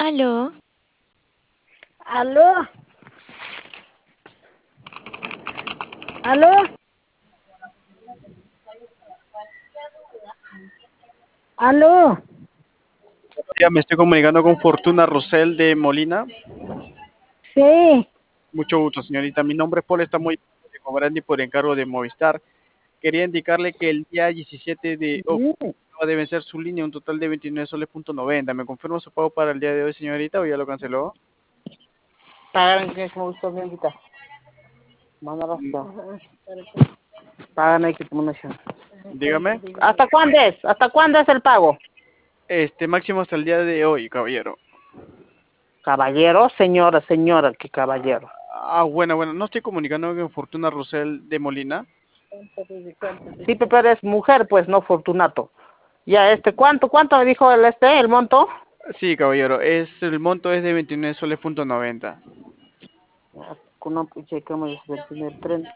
Aló, ¿Aló? ¿Aló? ¿Aló? Ya me estoy comunicando con Fortuna Rosel de Molina. Sí. Mucho gusto, señorita. Mi nombre es Paul, está muy de Cobrandi por encargo de Movistar. Quería indicarle que el día 17 de octubre va a vencer su línea, un total de 29 soles.90. ¿Me confirma su pago para el día de hoy, señorita, o ya lo canceló? Pagan que como gusto bien quita. Manda Mm, Pagan ahí que como no sea. Dígame. ¿Hasta cuándo es? ¿Hasta cuándo es el pago? Máximo hasta el día de hoy, caballero. Caballero, señora, que caballero. Bueno, no estoy comunicando con Fortuna Rosel de Molina. Sí, pero es mujer, pues, no Fortunato. Ya, ¿cuánto me dijo el monto? Sí, caballero, el monto es de 29 soles.90. No, puche, ¿cómo es? 29, 30.